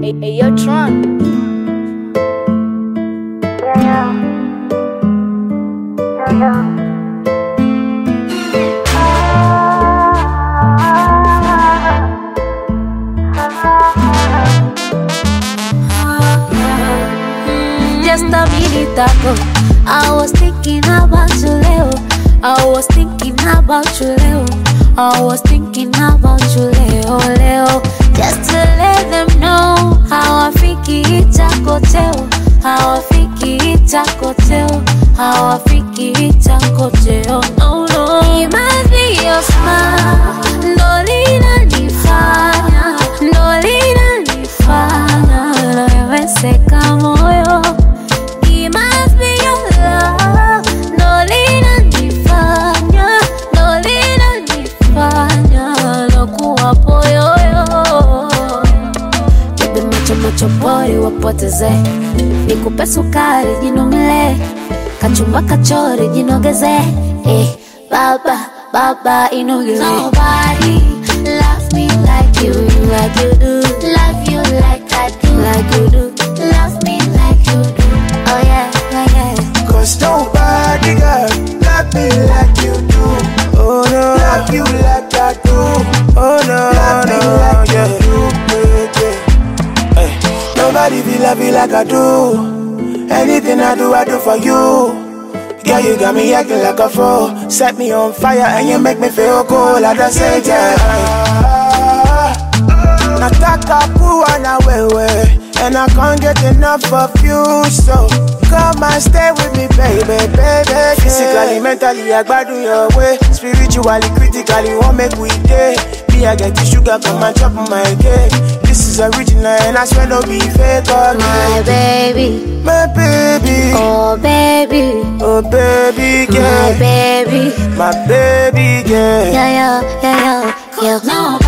Hey, yo, Tron. Just a minute ago, I was thinking about you, Leo. I was thinking about you, Leo. I was thinking about you, Leo, Leo. Just to let them know how I think it's a hotel. How I think it's a hotel. How I think it's a hotel. No, no. It must be your smile. No linanifanya, no linanifanya. Loweseka moyo. It must be your love. No linanifanya, no linanifanya. Lokuwa poyoyo. Bebe macho pori wapoteze. Nikupe sukari jinomile. Kachumba kachori jinogeze. Baba inogeze. Nobody love me like you do. Love you like I do. Like you do. Love me like you do. Oh yeah, yeah, yeah. Cause nobody girl love me like you do. Oh no, love you like I do. Oh no, love me like you do. Hey. Nobody will love you like I do. Anything I do for you. Girl, you got me acting like a fool. Set me on fire and you make me feel cool. I just say yeah. Nataka kuwa na wewe, and I can't get enough of you. So come and stay with me, baby, baby. Physically, mentally, I gbadu your way. Spiritually, critically, won't make we day. Me, I get the sugar, come and chop my cake. This is original and I swear no be fake. Oh, my baby, my baby, oh baby, oh baby girl, my baby, my baby girl. yeah. No.